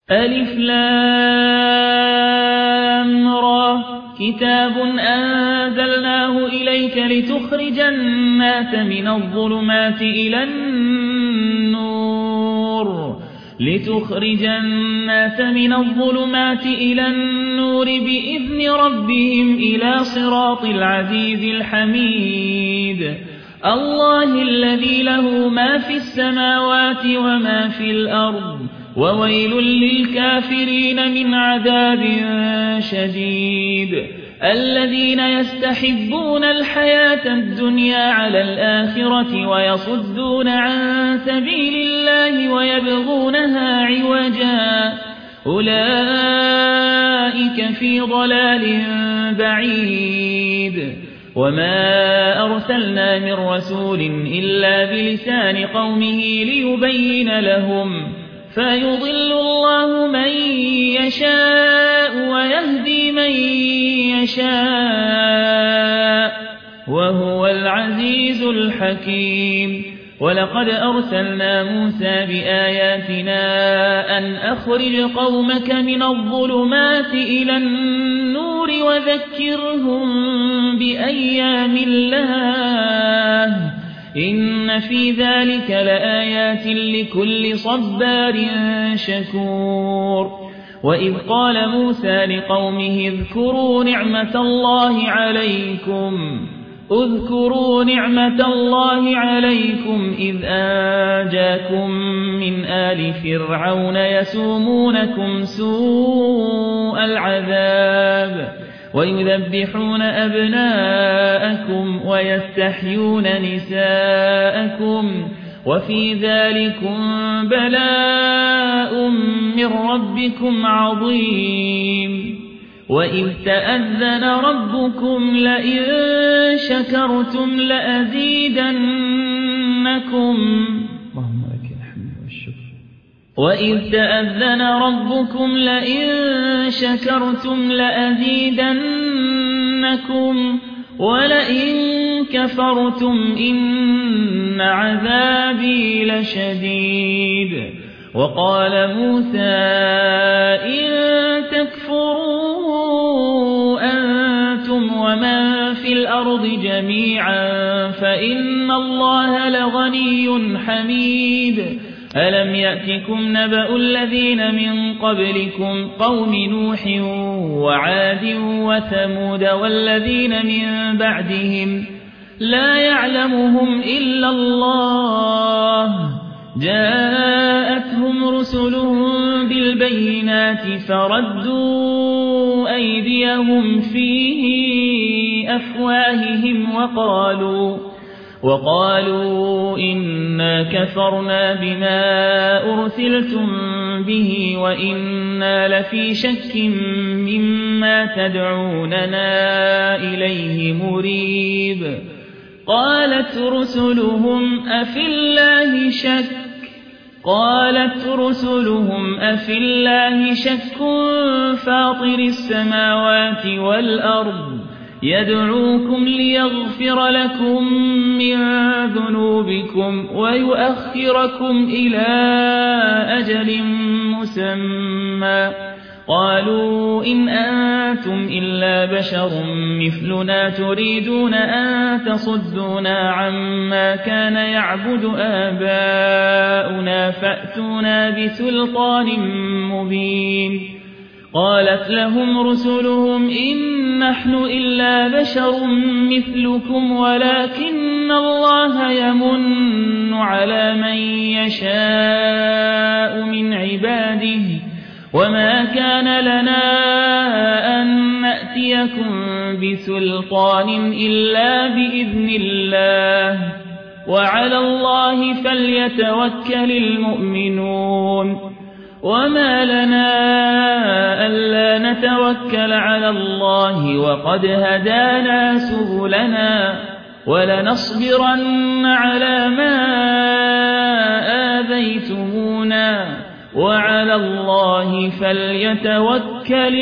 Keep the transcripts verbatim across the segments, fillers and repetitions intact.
ألف لام را كتاب أنزلناه إليك لتخرج الناس من الظلمات إلى النور لتخرج الناس من الظلمات إلى النور بإذن ربهم إلى صراط العزيز الحميد الله الذي له ما في السماوات وما في الأرض وويل للكافرين من عذاب شديد الذين يستحبون الحياة الدنيا على الآخرة ويصدون عن سبيل الله ويبغونها عوجا أولئك في ضلال بعيد وما أرسلنا من رسول إلا بلسان قومه ليبين لهم فيضل الله من يشاء ويهدي من يشاء وهو العزيز الحكيم ولقد أرسلنا موسى بآياتنا أن أخرج قومك من الظلمات إلى النور وذكرهم بأيام الله إن في ذلك لآيات لكل صبار شكور وإذ قال موسى لقومه اذكروا نعمة الله عليكم اذكروا نعمة الله عليكم إذ أنجاكم من آل فرعون يسومونكم سوء العذاب ويذبحون أبناءكم ويستحيون نساءكم وفي ذلكم بلاء من ربكم عظيم وإذ تأذن ربكم لئن شكرتم لأزيدنكم اللهم لك الحمد والشكر وإذ تأذن ربكم لئن شكرتم لأزيدنكم ولئن كفرتم إن عذابي لشديد وقال موسى إن تكفروا أنتم ومن في الأرض جميعا فإن الله لغني حميد ألم يأتكم نبأ الذين من قبلكم قوم نوح وعاد وثمود والذين من بعدهم لا يعلمهم إلا الله جاءتهم رسلهم بالبينات فردوا أيديهم في أفواههم وقالوا وقالوا إنا كفرنا بما أرسلتم به وإنا لفي شك مما تدعوننا إليه مريب قالت رسلهم أفي الله شك قالت رسلهم أفي الله شك فاطر السماوات والأرض يدعوكم ليغفر لكم من ذنوبكم ويؤخركم إلى أجل مسمى قالوا إن أنتم إلا بشر مثلنا تريدون أن تصدونا عما كان يعبد آباؤنا فأتونا بسلطان مبين قالت لهم رسلهم إن نحن إلا بشر مثلكم ولكن الله يمن على من يشاء من عباده وما كان لنا أن نأتيكم بسلطان إلا بإذن الله وعلى الله فليتوكل المؤمنون وما لنا ألا نتوكل على الله وقد هدانا سبلنا ولنصبرن على ما آذيتمونا وعلى الله فليتوكل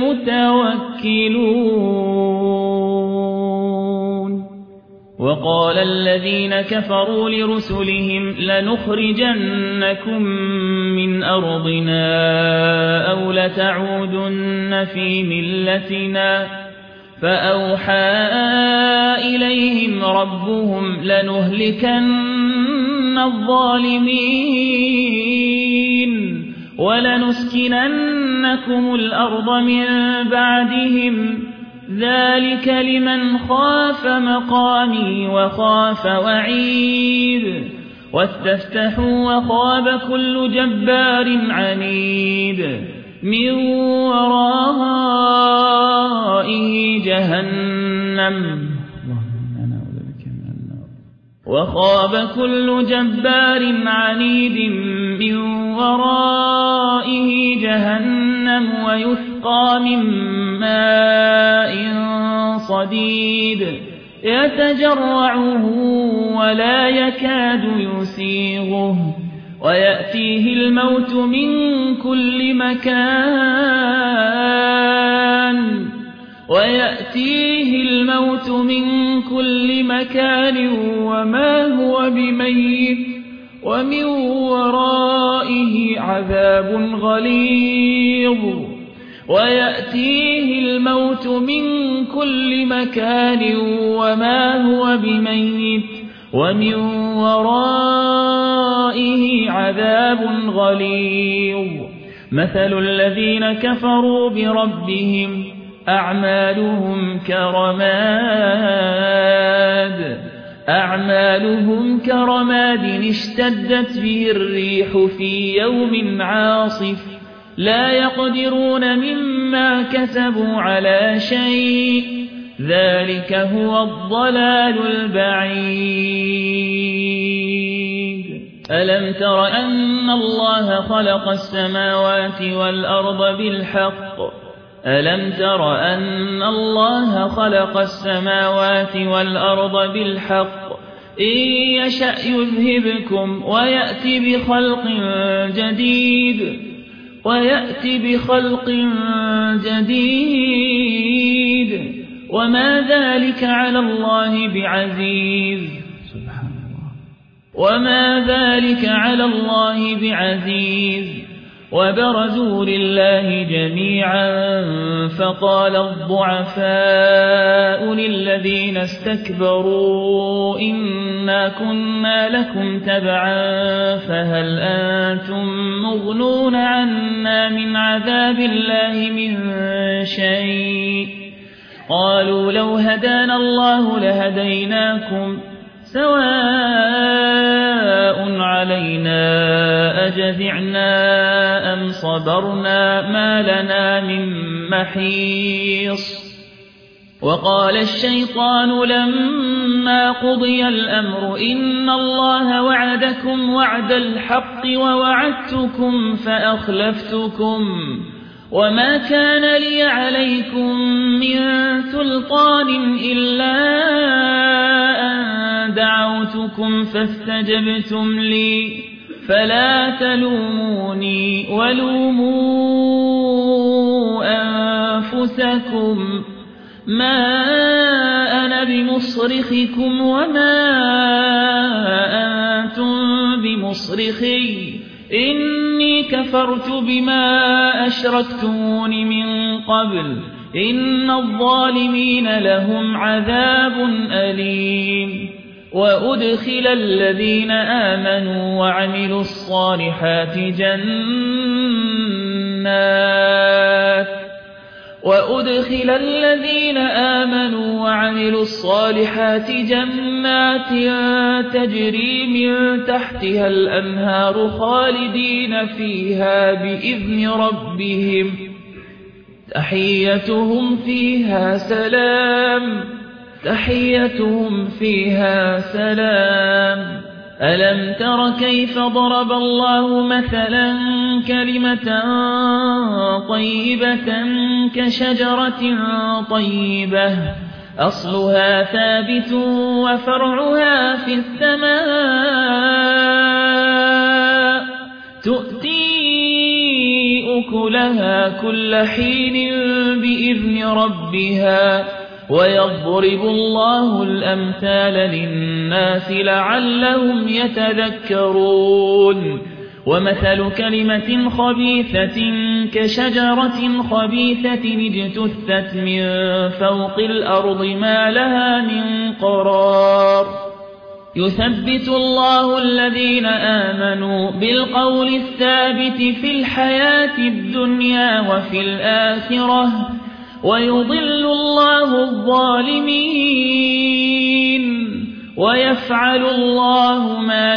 المتوكلون وقال الذين كفروا لرسلهم لنخرجنكم من أرضنا لتعودن في ملتنا فأوحى إليهم ربهم لنهلكن الظالمين ولنسكننكم الأرض من بعدهم ذلك لمن خاف مقامي وخاف وعيد واستفتحوا وخاب كل جبار عنيد من ورائه جهنم وخاب كل جبار عنيد من ورائه جهنم ويسقى من ماء صديد يتجرعه ولا يكاد يسيغه ويأتيه الموت من كل مكان ويأتيه الموت من كل مكان وما هو بميت ومن ورائه عذاب غليظ ويأتيه الموت من كل مكان وما هو بميت ومن ورائه عذاب غليظ مثل الذين كفروا بربهم أعمالهم كرماد أعمالهم كرماد اشتدت به الريح في يوم عاصف لا يقدرون مما كسبوا على شيء ذلك هو الضلال البعيد ألم تر أن الله خلق السماوات والأرض بالحق ألم تر أن الله خلق السماوات والأرض بالحق إن يشأ يذهبكم ويأتي بخلق جديد ويأتي بخلق جديد وما ذلك على الله بعزيز سبحان الله وما ذلك على الله بعزيز وبرزوا لله جميعا فقال الضعفاء للذين استكبروا إنا كنا لكم تبعا فهل أنتم مغنون عنا من عذاب الله من شيء قالوا لو هدانا الله لهديناكم سواء علينا أجزعنا أم صبرنا ما لنا من محيص وقال الشيطان لما قضي الأمر إن الله وعدكم وعد الحق ووعدتكم فأخلفتكم وما كان لي عليكم من سلطان إلا أن دعوتكم فاستجبتم لي فلا تلوموني ولوموا أنفسكم ما أنا بمصرخكم وما أنتم بمصرخي إني كفرت بما أشركتمون من قبل إن الظالمين لهم عذاب أليم وأدخل الذين آمنوا وعملوا الصالحات جنات وأدخل الذين آمنوا وعملوا الصالحات جنات تجري من تحتها الأنهار خالدين فيها بإذن ربهم تحيتهم فيها سلام تحيتهم فيها سلام ألم تر كيف ضرب الله مثلا كلمة طيبة كشجرة طيبة أصلها ثابت وفرعها في السماء تؤتي أكلها كل حين بإذن ربها ويضرب الله الأمثال للناس لعلهم يتذكرون ومثل كلمة خبيثة كشجرة خبيثة اجتثت من فوق الأرض ما لها من قرار يثبت الله الذين آمنوا بالقول الثابت في الحياة الدنيا وفي الآخرة ويضل الله الظالمين ويفعل الله ما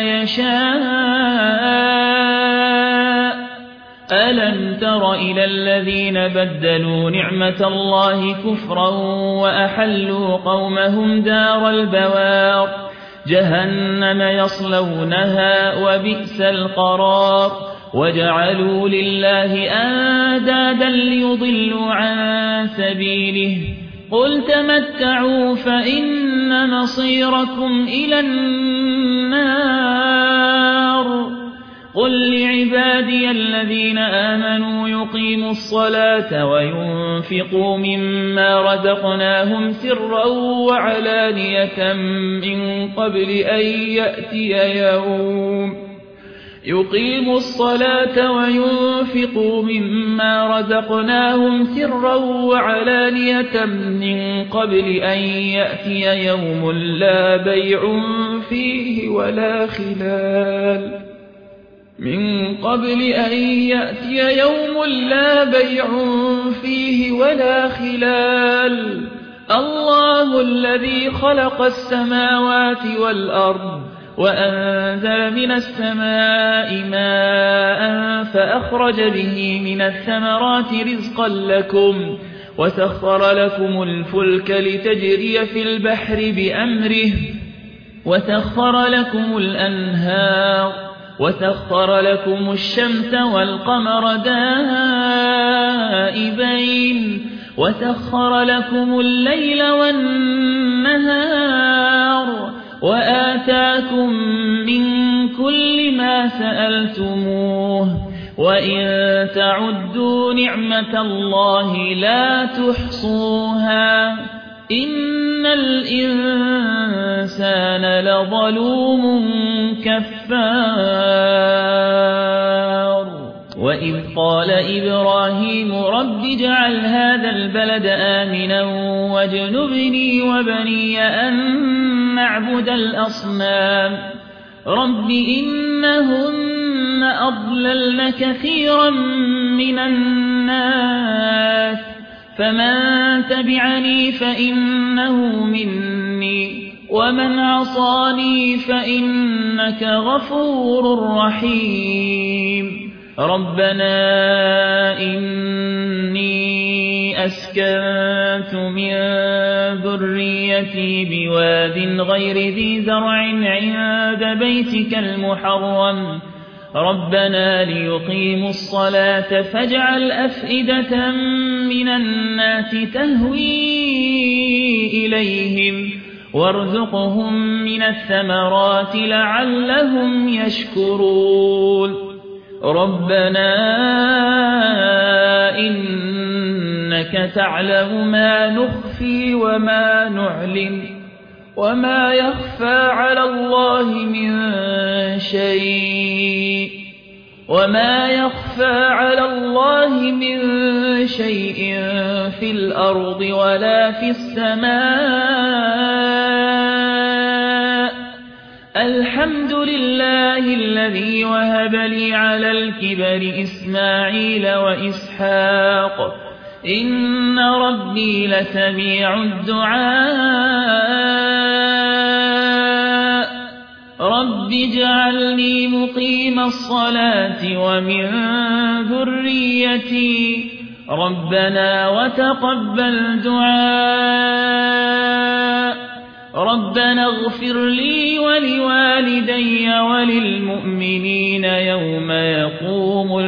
يشاء ألم تر إلى الذين بدلوا نعمة الله كفرا وأحلوا قومهم دار البوار جهنم يصلونها وبئس القرار وجعلوا لله أندادا ليضلوا عن سبيله قل تمتعوا فإن مصيركم إلى النار قل لعبادي الذين آمنوا يقيموا الصلاة وينفقوا مما رزقناهم سرا وعلانية من قبل أن يأتي يوم يقيموا الصلاة وينفقوا مما رزقناهم سرا وعلانية من قبل أن يأتي يوم لا بيع فيه ولا خلال من قبل أن يأتي يوم لا بيع فيه ولا خلال الله الذي خلق السماوات والأرض وأنزل من السماء ماء فأخرج به من الثمرات رزقا لكم وسخر لكم الفلك لتجري في البحر بأمره وسخر لكم الأنهار وسخر لكم الشمس والقمر دائبين وسخر لكم الليل والنهار وآتاكم من كل ما سألتموه وإن تعدوا نعمة الله لا تحصوها إن الإنسان لظلوم كفار وإذ قال إبراهيم رب اجعل هذا البلد آمنا واجنبني وبني أن نعبد الأصنام رب إنهن أضللن كثيرا من الناس فمن تبعني فإنه مني ومن عصاني فإنك غفور رحيم ربنا إني أسكنت من ذريتي بواد غير ذي زرع عند بيتك المحرم ربنا ليقيموا الصلاة فاجعل أفئدة من الناس تهوي إليهم وارزقهم من الثمرات لعلهم يشكرون ربنا إنك تعلم ما نخفي وما نعلن وما يخفى على الله من شيء وما يخفى على الله من شيء في الأرض ولا في السماء الحمد لله الذي وهب لي على الكبر إسماعيل وإسحاق إن ربي لسميع الدعاء رب اجعلني مقيم الصلاة ومن ذريتي ربنا وتقبل دعاء ربنا اغفر لي ولوالدي وللمؤمنين يوم يقوم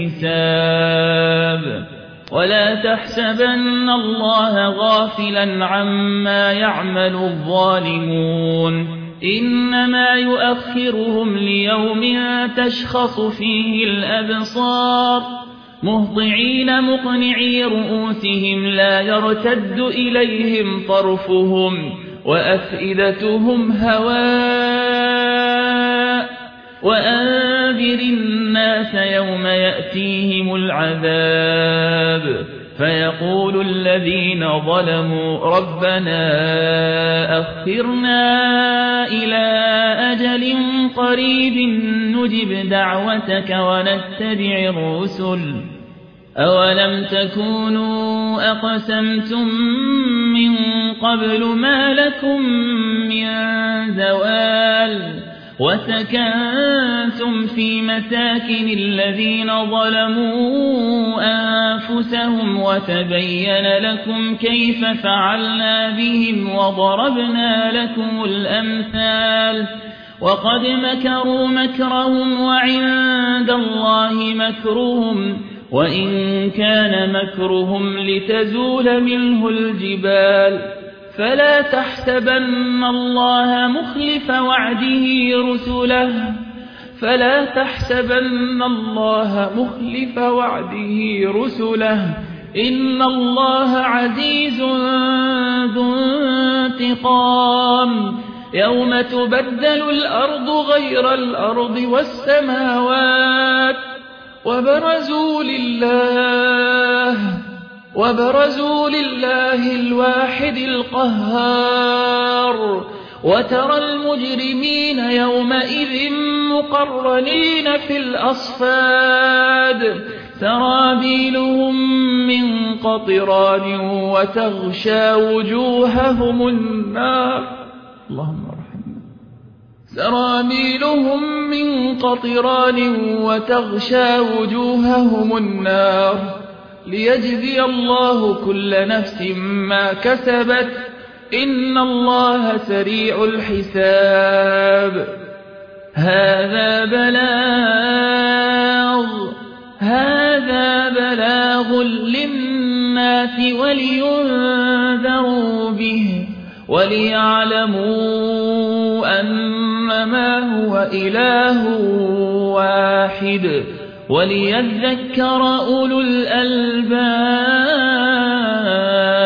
الحساب ولا تحسبن الله غافلا عما يعمل الظالمون إنما يؤخرهم ليوم تشخص فيه الأبصار مهطعين مقنعي رؤوسهم لا يرتد إليهم طرفهم وأفئدتهم هواء وأنذر الناس يوم يأتيهم العذاب فيقول الذين ظلموا ربنا أخرنا إلى أجل قريب نجب دعوتك ونتبع الرسل أولم تكونوا أقسمتم من قبل ما لكم من زوال وسكنتم في مساكن الذين ظلموا أنفسهم وتبين لكم كيف فعلنا بهم وضربنا لكم الأمثال وقد مكروا مكرهم وعند الله مكرهم وإن كان مكرهم لتزول منه الجبال فلا تحسبن الله مخلف وعده رسله فلا تحسبن الله مخلف وعده رسله إن الله عزيز ذو انتقام يوم تبدل الأرض غير الأرض والسماوات وبرزوا لله وبرزوا لله الواحد القهار وترى المجرمين يومئذ مقرنين في الأصفاد سرابيلهم من قطران وتغشى وجوههم النار اللهم ارحمنا سرابيلهم من قطران وتغشى وجوههم النار ليجزي الله كل نفس ما كسبت إن الله سريع الحساب هذا بلاغ هذا بلاغ للناس ولينذروا به وليعلموا أنما هو إله واحد وليذكر أولو الألباب